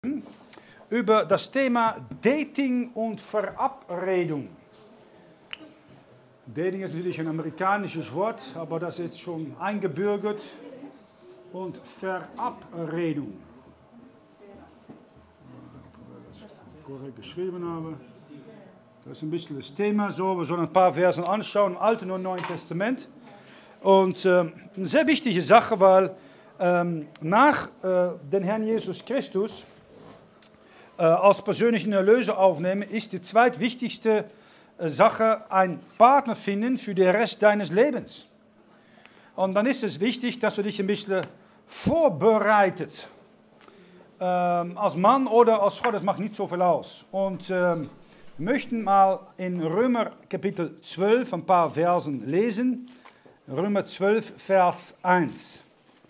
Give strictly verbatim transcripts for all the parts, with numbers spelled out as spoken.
über das Thema Dating und Verabredung. Dating ist natürlich ein amerikanisches Wort, aber das ist schon eingebürgert. Und Verabredung. Ob ich das korrekt geschrieben habe. Das ist ein bisschen das Thema. So, wir sollen ein paar Versen anschauen im Alten und Neuen Testament. Und äh, eine sehr wichtige Sache, weil ähm, nach äh, dem Herrn Jesus Christus äh, als persönlichen Erlöser aufnehmen, ist die zweitwichtigste äh, Sache ein Partner finden für den Rest deines Lebens. Und dann ist es wichtig, dass du dich ein bisschen vorbereitet. Ähm, als Mann oder als Frau, das macht nicht so viel aus. Und ähm, wir möchten mal in Römer Kapitel zwölf ein paar Versen lesen. Römer zwölf, Vers eins.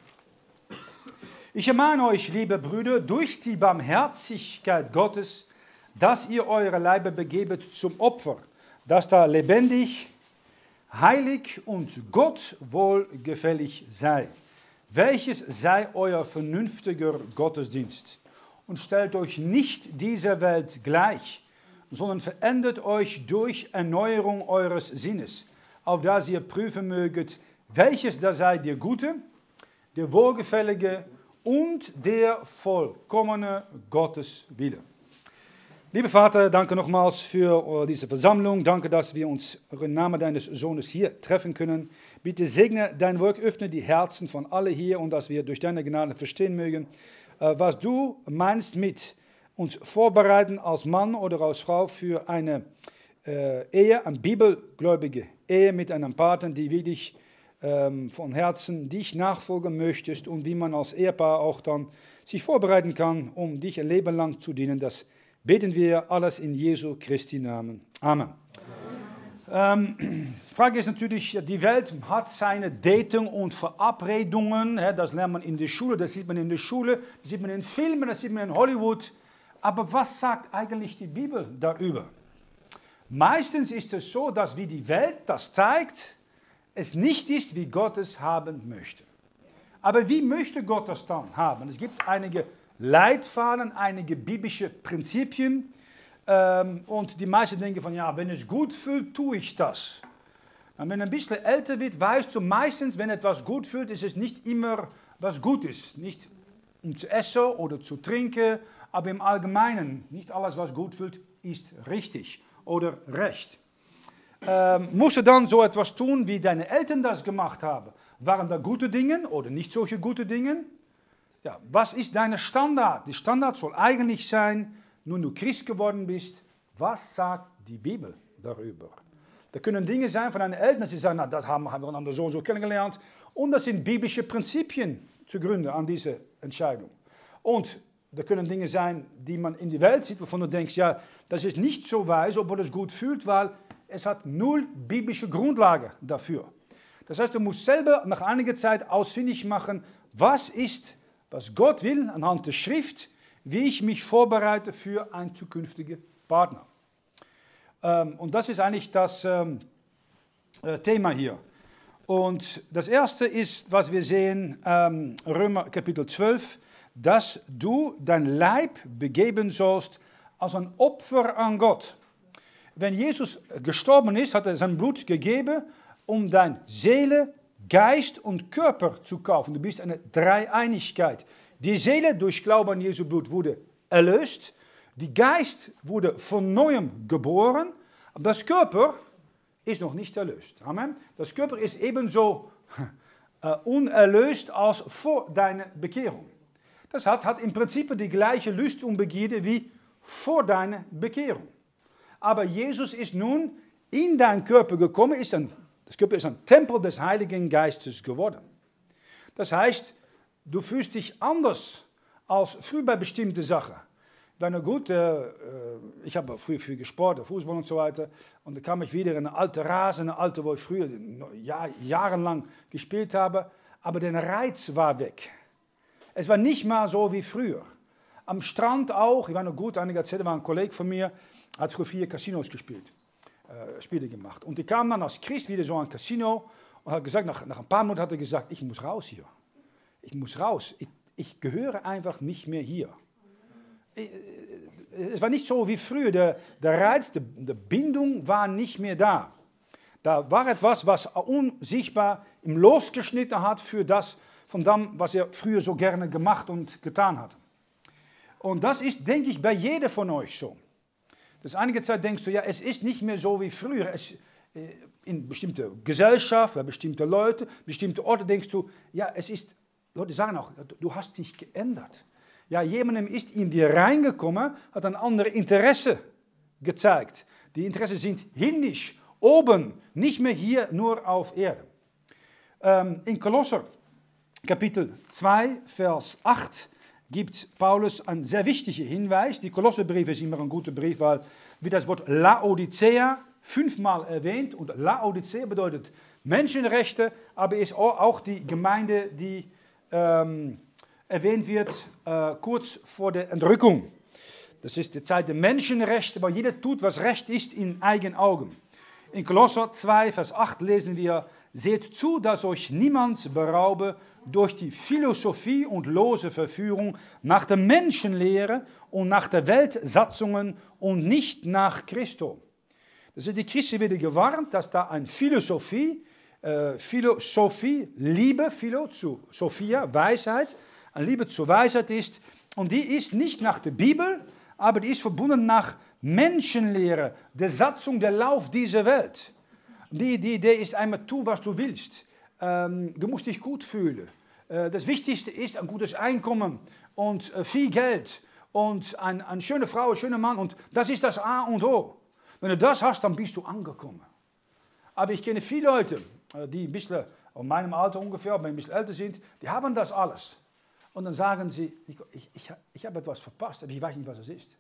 Ich ermahne euch, liebe Brüder, durch die Barmherzigkeit Gottes, dass ihr eure Leibe begebet zum Opfer, das da lebendig, heilig und Gott wohlgefällig sei. Welches sei euer vernünftiger Gottesdienst? Und stellt euch nicht dieser Welt gleich, sondern verändert euch durch Erneuerung eures Sinnes, auf das ihr prüfen möget, welches da sei der gute, der wohlgefällige und der vollkommene Gotteswille. Lieber Vater, danke nochmals für diese Versammlung. Danke, dass wir uns im Namen deines Sohnes hier treffen können. Bitte segne dein Werk, öffne die Herzen von allen hier und dass wir durch deine Gnade verstehen mögen, was du meinst mit uns vorbereiten als Mann oder als Frau für eine äh, Ehe, eine bibelgläubige Ehe mit einem Partner, die wirklich ähm, von Herzen dich nachfolgen möchtest und wie man als Ehepaar auch dann sich vorbereiten kann, um dich ein Leben lang zu dienen. Das beten wir alles in Jesu Christi Namen. Amen. Ähm, die Frage ist natürlich, die Welt hat seine Dating und Verabredungen, das lernt man in der Schule, das sieht man in der Schule, das sieht man in Filmen, das sieht man in Hollywood. Aber was sagt eigentlich die Bibel darüber? Meistens ist es so, dass wie die Welt das zeigt, es nicht ist, wie Gott es haben möchte. Aber wie möchte Gott das dann haben? Es gibt einige Leitfaden, einige biblische Prinzipien. Ähm, und die meisten denken von, ja, wenn es gut fühlt, tue ich das. Und wenn man ein bisschen älter wird, weißt du meistens, wenn etwas gut fühlt, ist es nicht immer, was gut ist. Nicht um zu essen oder zu trinken, aber im Allgemeinen, nicht alles, was gut fühlt, ist richtig oder recht. Ähm, musst du dann so etwas tun, wie deine Eltern das gemacht haben? Waren da gute Dinge oder nicht solche gute Dinge? Ja, was ist dein Standard? Der Standard soll eigentlich sein, nun du Christ geworden bist, was sagt die Bibel darüber? Da können Dinge sein von deinen Eltern, dass sie sagen, na, das haben wir einander so und so kennengelernt. Und das sind biblische Prinzipien zugrunde an diese Entscheidung. Und da können Dinge sein, die man in die Welt sieht, wovon du denkst, ja, das ist nicht so weise, obwohl es gut fühlt, weil es hat null biblische Grundlage dafür. Das heißt, du musst selber nach einiger Zeit ausfindig machen, was ist, was Gott will anhand der Schrift, wie ich mich vorbereite für einen zukünftigen Partner. Ähm, und das ist eigentlich das ähm, äh, Thema hier. Und das erste ist, was wir sehen, ähm, Römer Kapitel zwölf, dass du dein Leib begeben sollst als ein Opfer an Gott. Wenn Jesus gestorben ist, hat er sein Blut gegeben, um deine Seele, Geist und Körper zu kaufen. Du bist eine Dreieinigkeit. Die Seele durch Glauben an Jesu Blut wurde erlöst, die Geist wurde von Neuem geboren, aber das Körper ist noch nicht erlöst. Amen. Das Körper ist ebenso uh, unerlöst als vor deiner Bekehrung. Das hat, hat im Prinzip die gleiche Lust und Begierde wie vor deiner Bekehrung. Aber Jesus ist nun in deinen Körper gekommen, ist ein, das Körper ist ein Tempel des Heiligen Geistes geworden. Das heißt, du fühlst dich anders als früher bei bestimmten Sachen. Na gut, äh, ich habe früher viel gesport, Fußball und so weiter. Und da kam ich wieder in eine alte Rasen, eine alte, wo ich früher ja, jahrelang gespielt habe. Aber der Reiz war weg. Es war nicht mal so wie früher. Am Strand auch, ich war noch gut, einige Zeit war ein Kollege von mir, hat früher vier Casinos gespielt, äh, Spiele gemacht. Und ich kam dann als Christ wieder so an ein Casino und hat gesagt, nach, nach ein paar Monaten hat er gesagt, ich muss raus hier. Ich muss raus, ich, ich gehöre einfach nicht mehr hier. es war nicht so wie früher, der, der Reiz, die, die Bindung war nicht mehr da. Da war etwas, was unsichtbar ihm losgeschnitten hat für das, von dem, was er früher so gerne gemacht und getan hat. Und das ist, denke ich, bei jedem von euch so. Dass einige Zeit denkst du, ja, es ist nicht mehr so wie früher. Es, in bestimmter Gesellschaft, bei bestimmten Leuten, bestimmte Orte denkst du, ja, es ist, Leute sagen auch, du hast dich geändert. Ja, jemandem ist in dir reingekommen, hat ein anderes Interesse gezeigt. Die Interessen sind himmlisch, oben, nicht mehr hier, nur auf Erde. Ähm, in Kolosser, Kapitel zwei, Vers acht, gibt Paulus einen sehr wichtigen Hinweis. Die Kolosserbrief ist immer ein guter Brief, weil wie das Wort Laodicea fünfmal erwähnt. Und Laodicea bedeutet Menschenrechte, aber ist auch die Gemeinde, die ähm, erwähnt wird äh, kurz vor der Entrückung. Das ist die Zeit der Menschenrechte, weil jeder tut, was recht ist in eigenen Augen. In Kolosser zwei, Vers acht lesen wir, seht zu, dass euch niemand beraube durch die Philosophie und lose Verführung nach der Menschenlehre und nach der Weltsatzungen und nicht nach Christo. Das ist die Christen wieder gewarnt, dass da eine Philosophie, äh, Philosophie, Liebe, Philo zu Sophia, Weisheit, eine Liebe zur Weisheit ist. Und die ist nicht nach der Bibel, aber die ist verbunden nach Menschenlehre, der Satzung, der Lauf dieser Welt. Die, die Idee ist einmal, tu, was du willst. Ähm, du musst dich gut fühlen. Äh, das Wichtigste ist ein gutes Einkommen und äh, viel Geld und ein, eine schöne Frau, ein schöner Mann. Und das ist das A und O. Wenn du das hast, dann bist du angekommen. Aber ich kenne viele Leute, die ein bisschen in meinem Alter ungefähr, aber ein bisschen älter sind, die haben das alles. Und dann sagen sie, ich, ich, ich, ich habe etwas verpasst, aber ich weiß nicht, was es ist.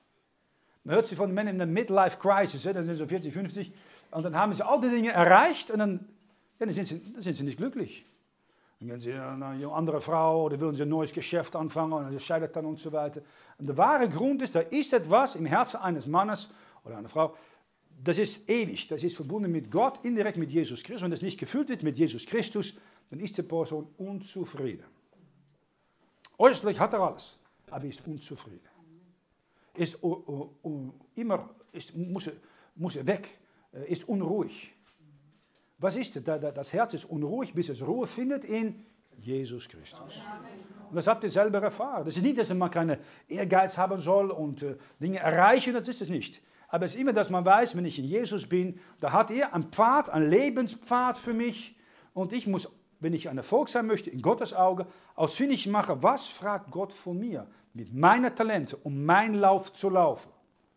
Man hört sie von Männern in der Midlife-Crisis, dann sind sie vierzig, fünfzig, und dann haben sie all die Dinge erreicht und dann, ja, dann, sind, sie, dann sind sie nicht glücklich. Dann gehen sie an eine andere Frau oder wollen sie ein neues Geschäft anfangen und das scheitert dann und so weiter. Und der wahre Grund ist, da ist etwas im Herzen eines Mannes oder einer Frau, das ist ewig, das ist verbunden mit Gott, indirekt mit Jesus Christus. Wenn das nicht gefüllt wird mit Jesus Christus, dann ist die Person unzufrieden. Äußerlich hat er alles, aber ist unzufrieden. Ist uh, uh, uh, immer, ist, muss, muss er weg, ist unruhig. Was ist das? Das Herz ist unruhig, bis es Ruhe findet in Jesus Christus. Und das habt ihr selber erfahren. Das ist nicht, dass man keine Ehrgeiz haben soll und uh, Dinge erreichen, das ist es nicht. Aber es ist immer, dass man weiß, wenn ich in Jesus bin, da hat er einen Pfad, einen Lebenspfad für mich. Und ich muss, wenn ich ein Erfolg sein möchte, in Gottes Auge, ausfindig machen, was fragt Gott von mir, mit meinen Talenten, um meinen Lauf zu laufen.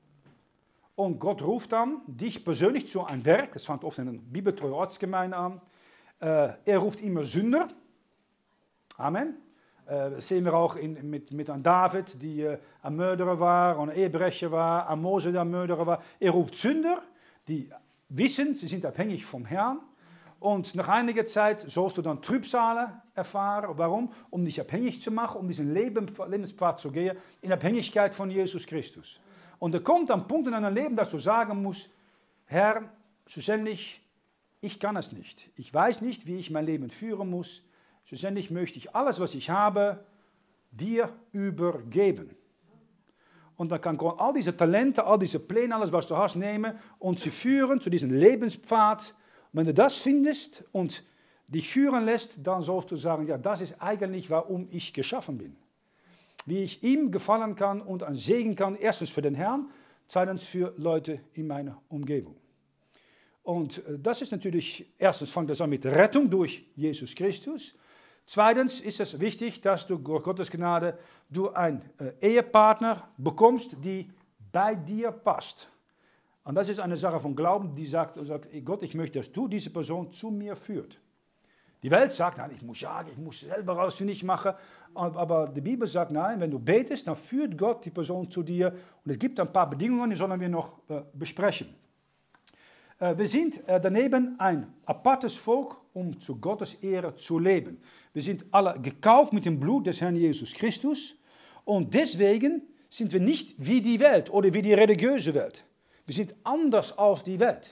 Und Gott ruft dann dich persönlich zu einem Werk, das fängt oft in einer bibeltreuen Ortsgemeinde an. Äh, er ruft immer Sünder. Amen. Das sehen wir auch in, mit, mit an David, die uh, ein Mörderer war, ein Ehebrecher war, an Mose, der ein Mörderer war. Er ruft Sünder, die wissen, sie sind abhängig vom Herrn. Und nach einiger Zeit sollst du dann Trübsale erfahren. Warum? Um dich abhängig zu machen, um diesen Leben, Lebenspfad zu gehen, in Abhängigkeit von Jesus Christus. Und er kommt an Punkt in deinem Leben, dass du sagen musst, Herr, schlussendlich, ich kann es nicht. Ich weiß nicht, wie ich mein Leben führen muss. Schlussendlich möchte ich alles, was ich habe, dir übergeben. Und dann kann Gott all diese Talente, all diese Pläne, alles, was du hast, nehmen und sie führen zu diesem Lebenspfad. Und wenn du das findest und dich führen lässt, dann sollst du sagen, ja, das ist eigentlich, warum ich geschaffen bin. Wie ich ihm gefallen kann und ein Segen kann, erstens für den Herrn, zweitens für Leute in meiner Umgebung. Und das ist natürlich, erstens fängt das an mit Rettung durch Jesus Christus. Zweitens ist es wichtig, dass du durch Gottes Gnade du einen äh, Ehepartner bekommst, die bei dir passt. Und das ist eine Sache von Glauben, die sagt, sagt Gott, ich möchte, dass du diese Person zu mir führt. Die Welt sagt, nein, ich muss jagen, ich muss selber rausfindig machen. Aber die Bibel sagt, nein, wenn du betest, dann führt Gott die Person zu dir. Und es gibt ein paar Bedingungen, die sollen wir noch äh, besprechen. Äh, wir sind äh, daneben ein apartes Volk, um zu Gottes Ehre zu leben. Wir sind alle gekauft mit dem Blut des Herrn Jesus Christus. Und deswegen sind wir nicht wie die Welt oder wie die religiöse Welt. Wir sind anders als die Welt.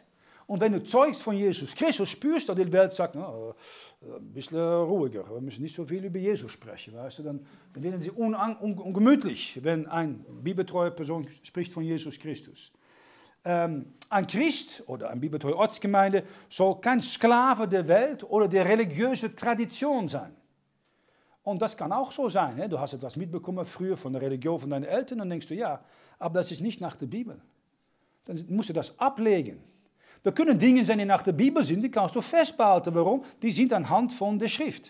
Und wenn du zeugst von Jesus Christus, spürst du, dass die Welt sagt, na, ein bisschen ruhiger, wir müssen nicht so viel über Jesus sprechen. Weißt du? Dann, dann werden sie un, un, ungemütlich, wenn eine bibeltreue Person spricht von Jesus Christus. Ähm, ein Christ oder eine bibeltreue Ortsgemeinde soll kein Sklave der Welt oder der religiösen Tradition sein. Und das kann auch so sein. Ne? Du hast etwas mitbekommen früher von der Religion von deinen Eltern und denkst du, ja, aber das ist nicht nach der Bibel. Dann musst du das ablegen. Da können Dinge sein, die nach der Bibel sind, die kannst du festbehalten. Warum? Die sind anhand von der Schrift.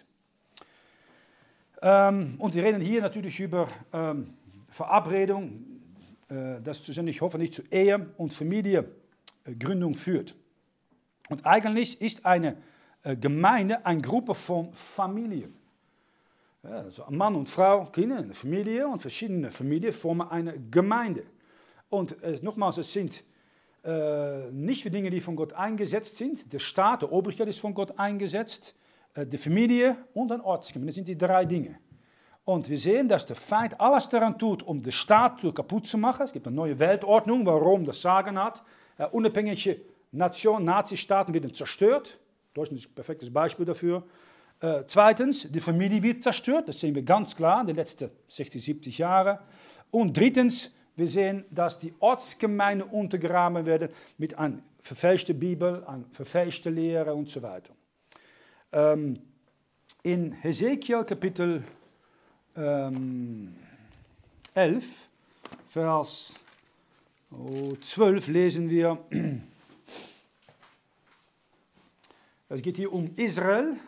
Ähm, und wir reden hier natürlich über ähm, Verabredung, äh, das zusätzlich hoffentlich zu Ehe und Familiengründung führt. Und eigentlich ist eine äh, Gemeinde eine Gruppe von Familien. Ja, also ein Mann und Frau, Kinder, eine Familie und verschiedene Familien formen eine Gemeinde. Und äh, nochmals, es sind äh, nicht für Dinge, die von Gott eingesetzt sind. Der Staat, der Obrigkeit ist von Gott eingesetzt, äh, die Familie und ein Ortsgemeinde. Das sind die drei Dinge. Und wir sehen, dass der Feind alles daran tut, um den Staat kaputt zu machen. Es gibt eine neue Weltordnung, warum das Sagen hat. Äh, unabhängige Nation, Nazi-Staaten werden zerstört. Deutschland ist ein perfektes Beispiel dafür. Äh, zweitens, die Familie wird zerstört, das sehen wir ganz klar in den letzten sechzig, siebzig Jahren. Und drittens, wir sehen, dass die Ortsgemeinden untergraben werden mit einer verfälschten Bibel, einer verfälschten Lehre und so weiter. Ähm, in Hesekiel Kapitel ähm, elf, Vers oh, zwölf lesen wir, es geht hier um Israel.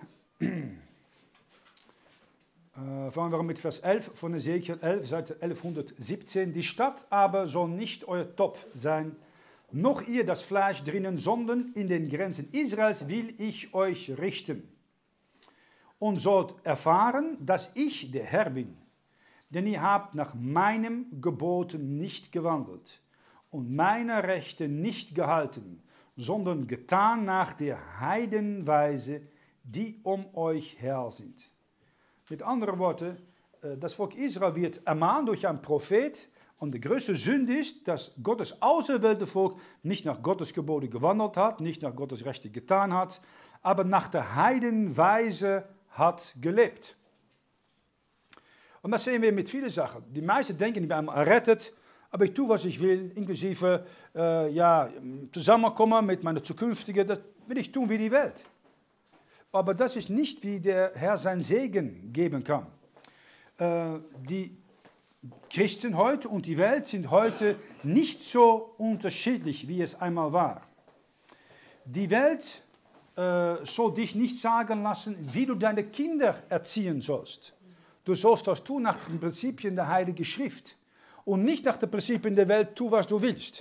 Äh, fangen wir mit Vers elf von Hesekiel elf, Seite elfhundertsiebzehn. Die Stadt aber soll nicht euer Topf sein, noch ihr das Fleisch drinnen, sondern in den Grenzen Israels will ich euch richten. Und sollt erfahren, dass ich der Herr bin, denn ihr habt nach meinem Geboten nicht gewandelt und meine Rechte nicht gehalten, sondern getan nach der Heidenweise, die um euch her sind. Mit anderen Worten, das Volk Israel wird ermahnt durch einen Prophet und die größte Sünde ist, dass Gottes auserwählte Volk nicht nach Gottes Gebote gewandelt hat, nicht nach Gottes Rechte getan hat, aber nach der Heidenweise hat gelebt. Und das sehen wir mit vielen Sachen. Die meisten denken, ich bin errettet, aber ich tue, was ich will, inklusive äh, ja, zusammenkommen mit meiner zukünftigen, das will ich tun wie die Welt. Aber das ist nicht, wie der Herr seinen Segen geben kann. Äh, die Christen heute und die Welt sind heute nicht so unterschiedlich, wie es einmal war. Die Welt äh, soll dich nicht sagen lassen, wie du deine Kinder erziehen sollst. Du sollst das tun nach den Prinzipien der Heiligen Schrift und nicht nach den Prinzipien der Welt tun, was du willst.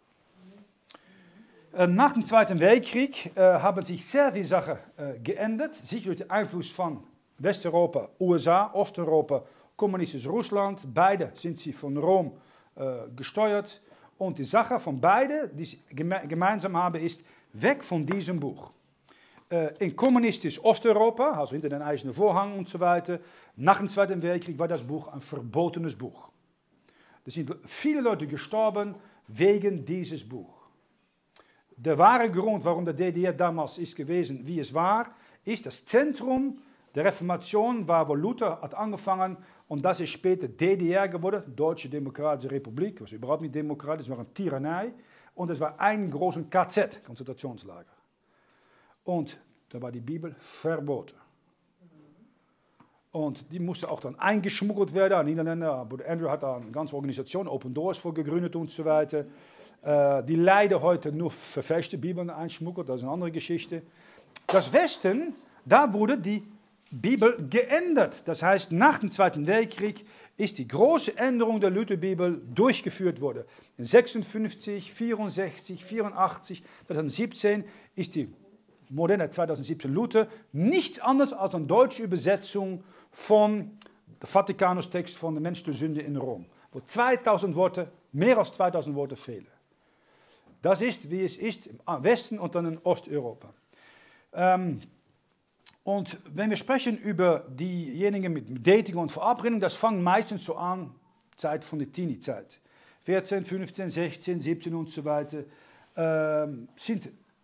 Nach dem Zweiten Weltkrieg äh, haben sich sehr viele Sachen äh, geändert, sicher durch den Einfluss von Westeuropa, U S A, Osteuropa, kommunistisches Russland. Beide sind sie von Rom äh, gesteuert. Und die Sache von beiden, die sie geme gemeinsam haben, ist weg von diesem Buch. Äh, in kommunistisch Osteuropa, also hinter den Eisernen Vorhang und so weiter, nach dem Zweiten Weltkrieg war das Buch ein verbotenes Buch. Es sind viele Leute gestorben wegen dieses Buch. Der wahre Grund, warum der D D R damals ist gewesen, wie es war, ist das Zentrum der Reformation, war, wo Luther hat angefangen, und das ist später D D R geworden, Deutsche Demokratische Republik, was überhaupt nicht demokratisch, es war eine Tyrannei, und es war ein großes K Z, Konzentrationslager. Und da war die Bibel verboten. Und die musste auch dann eingeschmuggelt werden an Niederländer. Bruder Andrew hat da eine ganze Organisation, Open Doors, für gegründet und so weiter. Uh, die leider heute nur verfälschte Bibeln einschmuggelt, das ist eine andere Geschichte. Das Westen, da wurde die Bibel geändert. Das heißt, nach dem Zweiten Weltkrieg ist die große Änderung der Lutherbibel durchgeführt worden. In sechsundfünfzig, vierundsechzig, vierundachtzig, zweitausendsiebzehn ist die moderne zweitausendsiebzehn Luther nichts anderes als eine deutsche Übersetzung von der Vatikanus-Text von der Mensch der Sünde in Rom, wo zweitausend Worte, mehr als zweitausend Worte fehlen. Das ist, wie es ist im Westen und dann in Osteuropa. Ähm, und wenn wir sprechen über diejenigen mit Dating und Verabredung, das fängt meistens so an, Zeit von der Teenie-Zeit. vierzehn, fünfzehn, sechzehn, siebzehn und so weiter, ähm, sind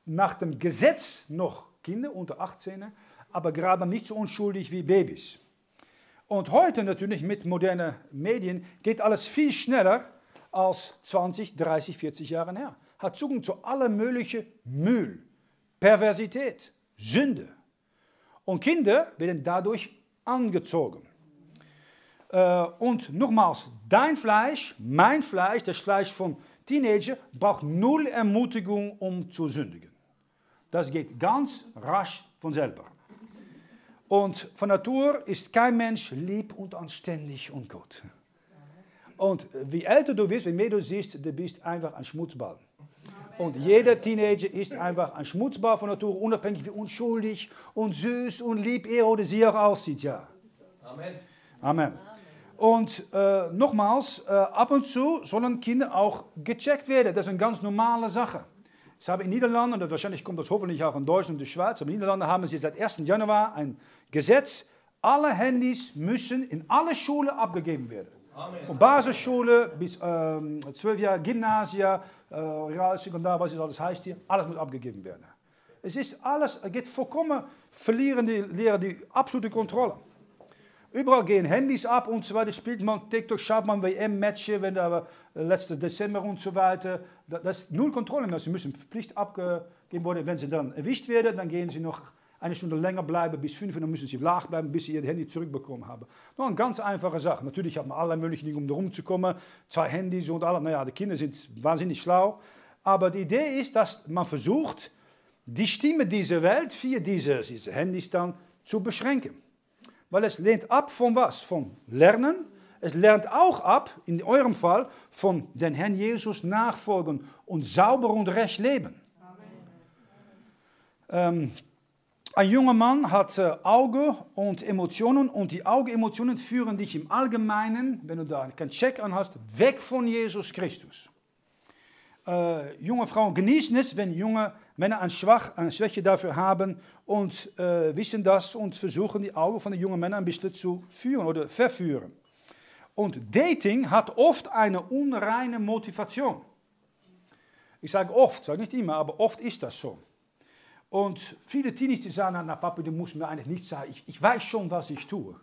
nach dem Gesetz noch Kinder unter achtzehn, aber gerade nicht so unschuldig wie Babys. Und heute natürlich mit modernen Medien geht alles viel schneller als zwanzig, dreißig, vierzig Jahre her. Hat Zugang zu allem möglichen Müll, Perversität, Sünde. Und Kinder werden dadurch angezogen. Äh, und nochmals, dein Fleisch, mein Fleisch, das Fleisch von Teenager, braucht null Ermutigung, um zu sündigen. Das geht ganz rasch von selber. Und von Natur ist kein Mensch lieb und anständig und gut. Und wie älter du wirst, wie mehr du siehst, du bist einfach ein Schmutzball. Und jeder Teenager ist einfach ein Schmutzball von Natur, unabhängig wie unschuldig und süß und lieb er oder sie auch aussieht. Ja. Amen. Amen. Und äh, nochmals, äh, ab und zu sollen Kinder auch gecheckt werden. Das ist eine ganz normale Sache. Ich habe in den Niederlanden, und wahrscheinlich kommt das hoffentlich auch in Deutschland und der Schweiz, aber in den Niederlanden haben sie seit ersten Januar ein Gesetz, alle Handys müssen in alle Schulen abgegeben werden. Amen. Von Basisschule bis ähm, zwölf Jahre Gymnasia, äh, Realsekundar, was es alles heißt hier, alles muss abgegeben werden. Es ist alles, es geht vollkommen, verlieren die Lehrer die absolute Kontrolle. Überall gehen Handys ab und so weiter, spielt man TikTok, schaut man W M-Matches, wenn da letzten Dezember und so weiter. Das ist null Kontrolle mehr. Sie müssen Pflicht abgegeben werden. Wenn sie dann erwischt werden, dann gehen sie noch eine Stunde länger bleiben, bis fünf, und dann müssen sie laag bleiben, bis sie ihr Handy zurückbekommen haben. Noch eine ganz einfache Sache. Natürlich hat man alle möglichen Dinge, um da rumzukommen. Zwei Handys und alle. Naja, die Kinder sind wahnsinnig schlau. Aber die Idee ist, dass man versucht, die Stimme dieser Welt via diese, diese Handys dann zu beschränken. Weil es lehnt ab von was? Von Lernen. Es lernt auch ab, in eurem Fall, von den Herrn Jesus nachfolgen und sauber und recht leben. Ähm, ein junger Mann hat äh, Augen und Emotionen, und die Augenemotionen führen dich im Allgemeinen, wenn du da keinen Check an hast, weg von Jesus Christus. Äh, junge Frauen genießen es, wenn junge Männer eine, Schwach, eine Schwäche dafür haben und äh, wissen das und versuchen, die Augen von den jungen Männern ein bisschen zu führen oder verführen. Und Dating hat oft eine unreine Motivation. Ich sage oft, sage nicht immer, aber oft ist das so. Und viele Teenies die sagen, na Papi, du musst mir eigentlich nicht sagen, ich, ich weiß schon, was ich tue.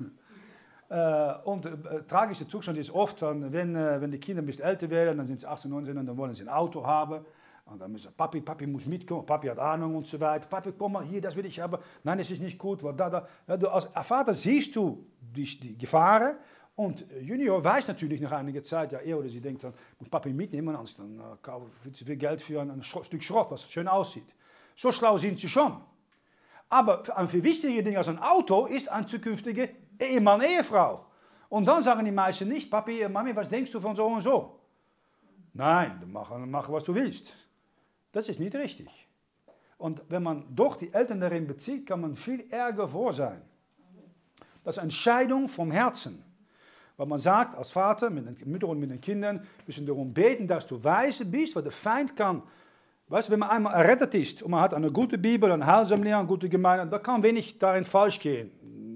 Äh, und äh, tragischer Zustand ist oft, wenn, äh, wenn die Kinder ein bisschen älter werden, dann sind sie achtzehn, neunzehn und dann wollen sie ein Auto haben. Und dann müssen sie, Papi, Papi muss mitkommen, Papi hat Ahnung und so weiter. Papi, komm mal hier, das will ich haben. Nein, das ist nicht gut. Weil da, da. Ja, du als Vater siehst du die, die Gefahren. Und Junior weiß natürlich nach einiger Zeit, ja, er oder sie denkt dann, muss Papi mitnehmen, sonst dann äh, kaufen sie viel Geld für ein, ein Stück Schrott, was schön aussieht. So schlau sind sie schon. Aber ein viel wichtiger Ding als ein Auto ist ein zukünftiger Ehemann, Ehefrau. Und dann sagen die meisten nicht, Papi, Mami, was denkst du von so und so? Nein, mach, mach was du willst. Das ist nicht richtig. Und wenn man doch die Eltern darin bezieht, kann man viel ärger vor sein. Das ist eine Scheidung vom Herzen. Weil man sagt, als Vater, mit den Müttern und mit den Kindern, müssen darum beten, dass du weise bist, weil der Feind kann. Weißt du, wenn man einmal errettet ist und man hat eine gute Bibel, eine heilsame Lehre, eine gute Gemeinde, da kann wenig darin falsch gehen.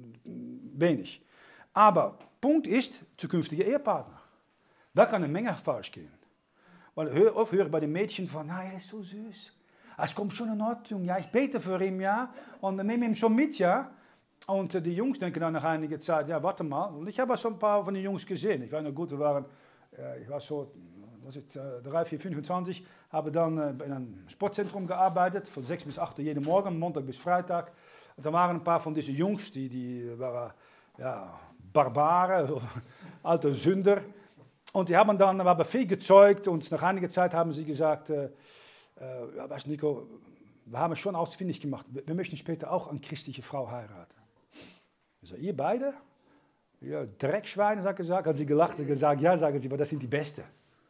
Wenig. Aber Punkt ist, zukünftige Ehepartner. Da kann eine Menge falsch gehen. Weil oft höre ich bei den Mädchen von, na, er ist so süß. Es kommt schon in Ordnung, ja, ich bete für ihn, ja, und dann nehme ich ihn schon mit, ja. Und die Jungs denken dann nach einiger Zeit, ja, warte mal. Und ich habe schon ein paar von den Jungs gesehen. Ich war noch gut, wir waren, ich war so, was ist, drei, vier, fünfundzwanzig, habe dann in einem Sportzentrum gearbeitet, von sechs bis acht Uhr jeden Morgen, Montag bis Freitag. Und da waren ein paar von diesen Jungs, die, die waren, ja, Barbaren, alte Sünder. Und die haben dann aber viel gezeugt und nach einiger Zeit haben sie gesagt, äh, äh, ja, weißt du, Nico, wir haben es schon ausfindig gemacht, wir, wir möchten später auch eine christliche Frau heiraten. Ich sage, ihr beide? Ja, Dreckschweine, hat gesagt, haben sie gelacht und gesagt, ja, sagen sie, aber das sind die Besten.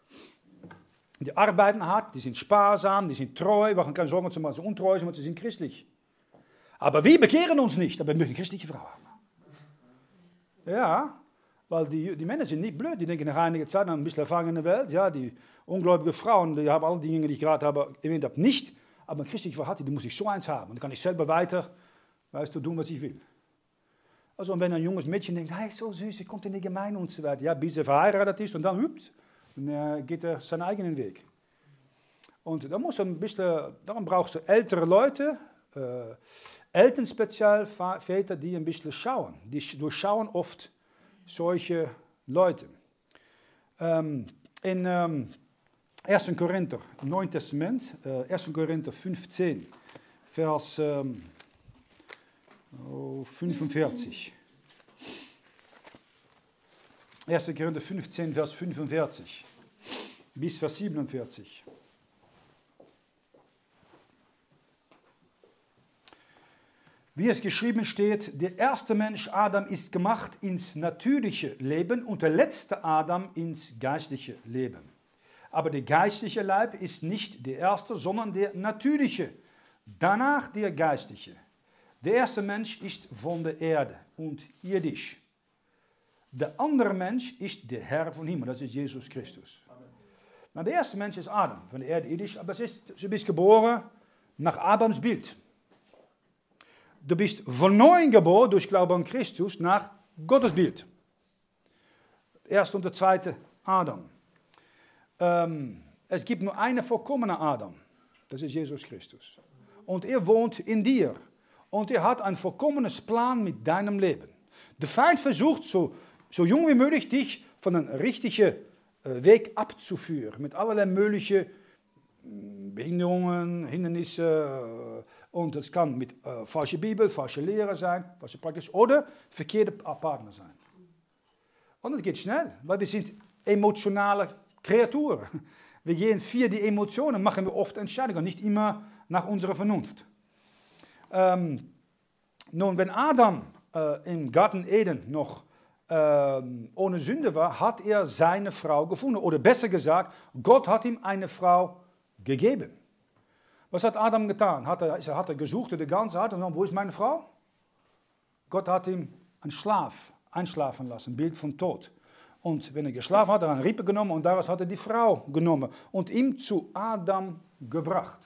Die arbeiten hart, die sind sparsam, die sind treu, machen keine Sorgen, dass sie untreu sind, weil sie sind christlich. Aber wir bekehren uns nicht, aber wir möchten eine christliche Frau haben. Ja, weil die, die Männer sind nicht blöd, die denken nach einiger Zeit, ein bisschen Erfahrung in der Welt, ja, die ungläubige Frauen, die haben alle die Dinge, die ich gerade habe, erwähnt habe, nicht, aber eine christliche Frau hat die, die muss ich so eins haben, dann kann ich selber weiter, weißt du, tun, was ich will. Also und wenn ein junges Mädchen denkt, hey, so süß, sie kommt in die Gemeinde und so weiter, ja, bis er verheiratet ist und dann, hups, dann äh, geht er seinen eigenen Weg. Und da muss ein bisschen, darum brauchst du ältere Leute, äh, Elternspezialväter, die ein bisschen schauen. Die durchschauen oft solche Leute. Ähm, in ähm, ersten Korinther, im Neuen Testament, äh, ersten Korinther fünfzehn, Vers ähm, oh, fünfundvierzig. ersten Korinther fünfzehn, Vers fünfundvierzig bis Vers siebenundvierzig. Wie es geschrieben steht, der erste Mensch Adam ist gemacht ins natürliche Leben und der letzte Adam ins geistliche Leben. Aber der geistliche Leib ist nicht der erste, sondern der natürliche, danach der geistliche. Der erste Mensch ist von der Erde und irdisch. Der andere Mensch ist der Herr von Himmel, das ist Jesus Christus. Maar der erste Mensch ist Adam, von der Erde irdisch, aber es ist, du bist geboren nach Adams Bild. Du bist von neuem geboren durch Glauben an Christus nach Gottes Bild. Der erste und der zweite Adam. Ähm, es gibt nur einen vollkommenen Adam, das ist Jesus Christus. Und er wohnt in dir. Und er hat ein vollkommenes Plan mit deinem Leben. Der Feind versucht, so, so jung wie möglich dich von einem richtigen Weg abzuführen. Mit allerlei möglichen Behinderungen, Hindernisse. Und es kann mit äh, falscher Bibel, falscher Lehre sein, falsche Praxis oder verkeerde Partner sein. Und es geht schnell, weil wir sind emotionale Kreaturen. Wir gehen via die Emotionen, machen wir oft Entscheidungen, nicht immer nach unserer Vernunft. Ähm, nun, wenn Adam äh, im Garten Eden noch äh, ohne Sünde war, hat er seine Frau gefunden. Oder besser gesagt, Gott hat ihm eine Frau gegeben. Was hat Adam getan? Hat er, hat er gesucht, de ganze Zeit, und dann, wo ist meine Frau? Gott hat ihm einen Schlaf einschlafen lassen, Bild von Tod. Und wenn er geschlafen hat, hat er eine Rippe genommen und daraus hat er die Frau genommen und ihm zu Adam gebracht.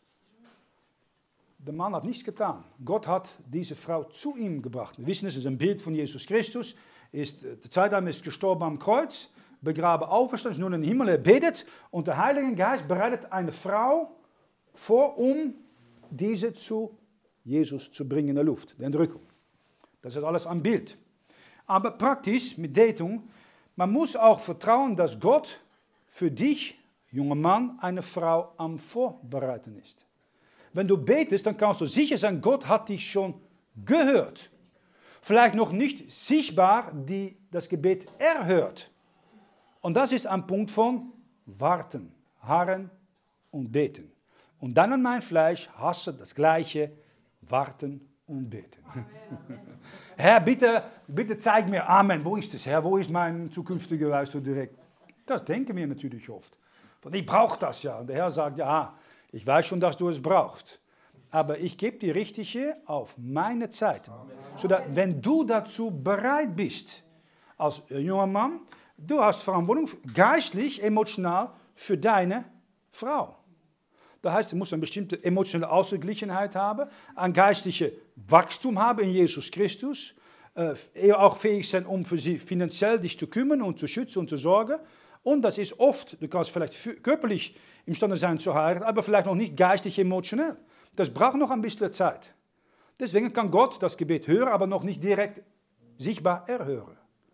Der Mann hat nichts getan. Gott hat diese Frau zu ihm gebracht. Wir wissen, es ist ein Bild von Jesus Christus. Ist, der zweite Adam ist gestorben am Kreuz, begraben, auferstanden, ist nun in den Himmel, er betet und der Heilige Geist bereitet eine Frau vor, um diese zu Jesus zu bringen in der Luft, der Entrückung. Das ist alles ein Bild. Aber praktisch mit Dating, man muss auch vertrauen, dass Gott für dich, junger Mann, eine Frau am Vorbereiten ist. Wenn du betest, dann kannst du sicher sein, Gott hat dich schon gehört. Vielleicht noch nicht sichtbar, die das Gebet erhört. Und das ist ein Punkt von warten, harren und beten. Und dann an mein Fleisch hasse das Gleiche, warten und beten. Herr, bitte, bitte zeig mir, Amen, wo ist es, Herr, wo ist mein zukünftiger, weißt du, direkt. Das denken wir natürlich oft. Ich brauche das ja. Und der Herr sagt, ja, ich weiß schon, dass du es brauchst. Aber ich gebe die richtige auf meine Zeit. Sodass, wenn du dazu bereit bist, als junger Mann, du hast Verantwortung, geistlich, emotional, für deine Frau. Das heißt, du musst eine bestimmte emotionale Ausgeglichenheit haben, ein geistliches Wachstum haben in Jesus Christus, äh, auch fähig sein, um für sie finanziell dich zu kümmern und zu schützen und zu sorgen. Und das ist oft, du kannst vielleicht körperlich imstande sein zu heiraten, aber vielleicht noch nicht geistig emotionell. Das braucht noch ein bisschen Zeit. Deswegen kann Gott das Gebet hören, aber noch nicht direkt sichtbar erhören.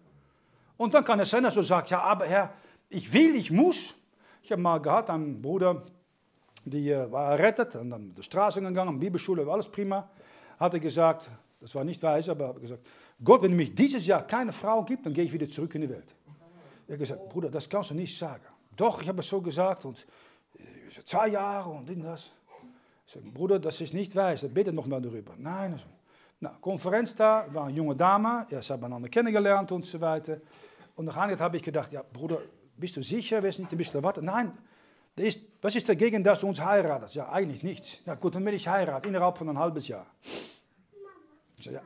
Und dann kann es sein, dass du sagst, ja, aber Herr, ich will, ich muss. Ich habe mal gehabt, einen Bruder, die uh, war errettet und dann die Straße gegangen, Bibelschule, war alles prima. Hat er gesagt, das war nicht weise, aber hat gesagt, Gott, wenn du mich dieses Jahr keine Frau gibt, dann gehe ich wieder zurück in die Welt. Er hat gesagt, Bruder, das kannst du nicht sagen. Doch, ich habe es so gesagt und äh, zwei Jahre und das. Ich sage, Bruder, das ist nicht weise, bete noch mal darüber. Nein, also. Na, Konferenz da, war eine junge Dame, ja, sie haben einander kennengelernt und so weiter. Und nach einer Zeit habe ich gedacht, ja, Bruder, bist du sicher, wirst nicht ein bisschen warten? Nein. Ist, was ist dagegen, dass du uns heiratest? Ja, eigentlich nichts. Ja gut, dann will ich heiraten, innerhalb von ein halbes Jahr. Ich sage, ja,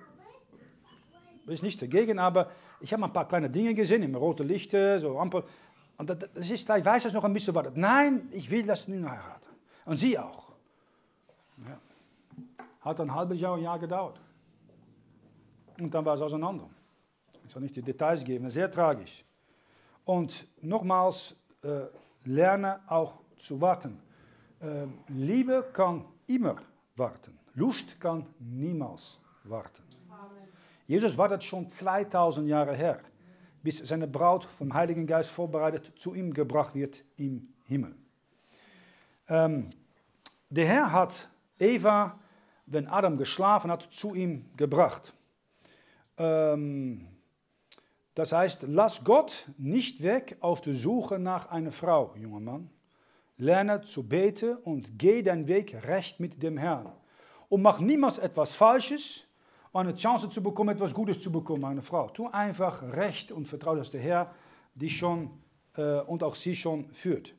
das ist nicht dagegen, aber ich habe ein paar kleine Dinge gesehen, im roten Licht, so Ampel. Und das, das ist, ich weiß, dass noch ein bisschen wartet. Nein, ich will das nicht heiraten. Und sie auch. Ja. Hat ein halbes Jahr, ein Jahr gedauert. Und dann war es auseinander. Ich soll nicht die Details geben, sehr tragisch. Und nochmals, äh, lerne auch zu warten. Ähm, Liebe kann immer warten. Lust kann niemals warten. Amen. Jesus wartet schon zweitausend Jahre her, bis seine Braut vom Heiligen Geist vorbereitet zu ihm gebracht wird im Himmel. Ähm, der Herr hat Eva, wenn Adam geschlafen hat, zu ihm gebracht. Ähm, das heißt, lass Gott nicht weg auf der Suche nach einer Frau, junger Mann. Lerne zu beten und geh deinen Weg recht mit dem Herrn. Und mach niemals etwas Falsches, eine Chance zu bekommen, etwas Gutes zu bekommen, eine Frau. Tu einfach recht und vertraue, dass der Herr dich schon äh, und auch sie schon führt.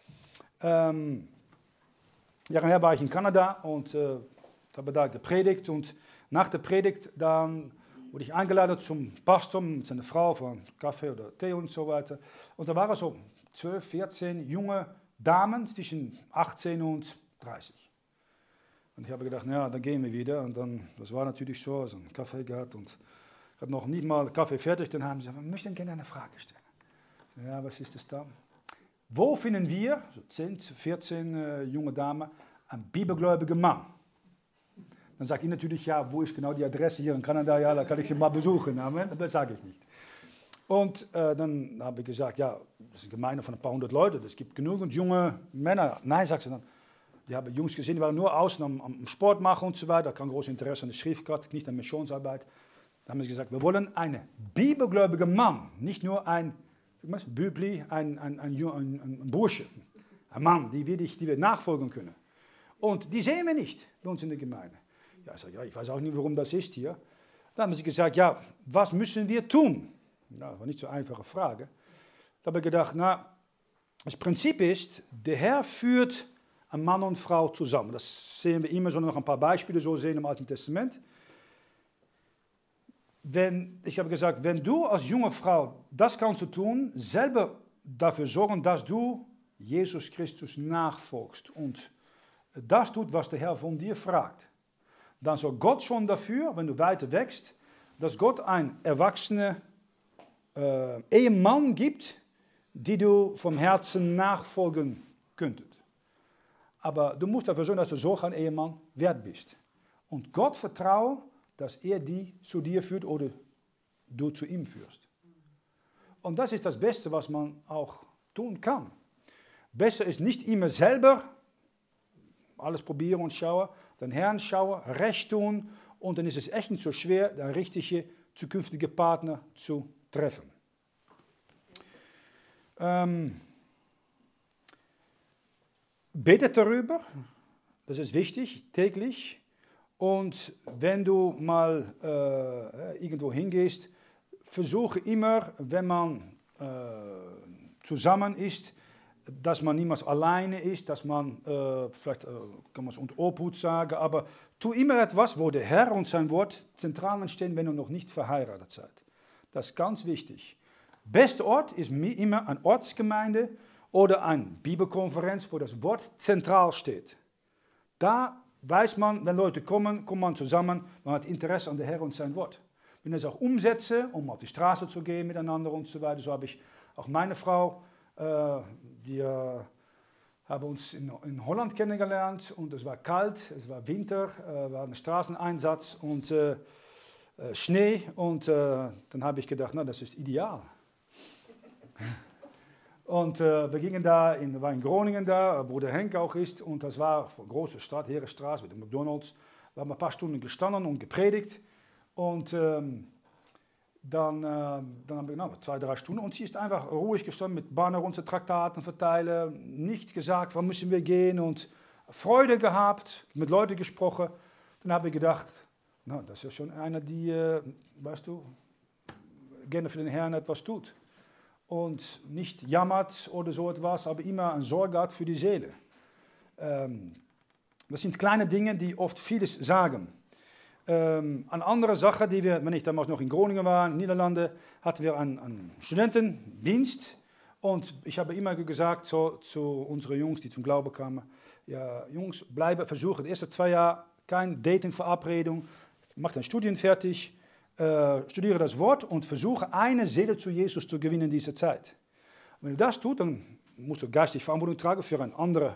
Ähm, Jahre her war ich in Kanada und äh, habe da gepredigt und nach der Predigt dann wurde ich eingeladen zum Pastor mit seiner Frau für einen Kaffee oder Tee und so weiter. Und da waren so zwölf, vierzehn junge Damen zwischen achtzehn und dreißig. Und ich habe gedacht, ja, dann gehen wir wieder. Und dann, das war natürlich so, so einen Kaffee gehabt und ich hatte noch nicht mal Kaffee fertig. Dann haben sie gesagt, wir möchten gerne eine Frage stellen. Ja, was ist das da? Wo finden wir, so zehn, vierzehn äh, junge Damen, einen bibelgläubigen Mann? Dann sage ich natürlich, ja, wo ist genau die Adresse hier in Kanada? Ja, da kann ich sie mal besuchen. Amen. Das sage ich nicht. Und äh, dann habe ich gesagt, ja, das ist eine Gemeinde von ein paar hundert Leuten, es gibt genügend junge Männer. Nein, sagt sie dann, die haben Jungs gesehen, die waren nur außen am, am Sport machen und so weiter, kein großes Interesse an der Schrift, nicht an Missionsarbeit. Dann haben sie gesagt, wir wollen einen bibelgläubigen Mann, nicht nur ein Bübli, ein, ein, ein, ein, ein Bursche, ein Mann, die wir, die wir nachfolgen können. Und die sehen wir nicht bei uns in der Gemeinde. Ja, ich sage, ja, ich weiß auch nicht, warum das ist hier. Dann haben sie gesagt, ja, was müssen wir tun? Ja, das war nicht so eine einfache Frage. Da habe ich gedacht, na, das Prinzip ist, der Herr führt ein Mann und Frau zusammen. Das sehen wir immer, sondern noch ein paar Beispiele so sehen im Alten Testament. Wenn, ich habe gesagt, wenn du als junge Frau das kannst du tun, selber dafür sorgen, dass du Jesus Christus nachfolgst und das tut, was der Herr von dir fragt, dann sorgt Gott schon dafür, wenn du weiter wächst, dass Gott ein erwachsener äh, Ehemann gibt, die du vom Herzen nachfolgen könntest. Aber du musst dafür sorgen, dass du so ein Ehemann wert bist. Und Gott vertraue, dass er die zu dir führt oder du zu ihm führst. Und das ist das Beste, was man auch tun kann. Besser ist nicht immer selber alles probieren und schauen, den Herrn schauen, recht tun und dann ist es echt nicht so schwer, den richtigen zukünftigen Partner zu treffen. Ähm, betet darüber, das ist wichtig, täglich. Und wenn du mal äh, irgendwo hingehst, versuche immer, wenn man äh, zusammen ist, dass man niemals alleine ist, dass man, äh, vielleicht äh, kann man es unter Obhut sagen, aber tu immer etwas, wo der Herr und sein Wort zentral stehen, wenn du noch nicht verheiratet seid. Das ist ganz wichtig. Beste Ort ist immer eine Ortsgemeinde oder eine Bibelkonferenz, wo das Wort zentral steht. Da weiß man, wenn Leute kommen, kommt man zusammen, man hat Interesse an der Herr und sein Wort. Wenn ich das auch umsetze, um auf die Straße zu gehen miteinander und so weiter, so habe ich auch meine Frau, äh, die äh, haben uns in, in Holland kennengelernt und es war kalt, es war Winter, äh, war ein Straßeneinsatz und äh, äh, Schnee und äh, dann habe ich gedacht, na, das ist ideal. Und äh, wir gingen da, in, war in Groningen da, wo der Henk auch ist, und das war eine große Stadt, Heeresstraße mit dem McDonalds. Wir haben ein paar Stunden gestanden und gepredigt und ähm, dann, äh, dann haben wir genau, zwei, drei Stunden und sie ist einfach ruhig gestanden mit Banner unsere Traktaten verteilen, nicht gesagt, wann müssen wir gehen und Freude gehabt, mit Leuten gesprochen. Dann habe ich gedacht, na, das ist ja schon einer, die, äh, weißt du, gerne für den Herrn etwas tut. Und nicht jammert oder so etwas, aber immer eine Sorge hat für die Seele. Ähm, das sind kleine Dinge, die oft vieles sagen. Ähm, eine andere Sache, die wir, wenn ich damals noch in Groningen war, in den Niederlanden, hatten wir einen, einen Studentendienst. Und ich habe immer gesagt so, zu unseren Jungs, die zum Glauben kamen, ja, Jungs, bleiben, versuchen, die ersten zwei Jahre keine Dating-Verabredung, macht deine Studien fertig, Uh, studiere das Wort und versuche, eine Seele zu Jesus zu gewinnen in dieser Zeit. Und wenn du das tust, dann musst du geistig Verantwortung tragen für eine andere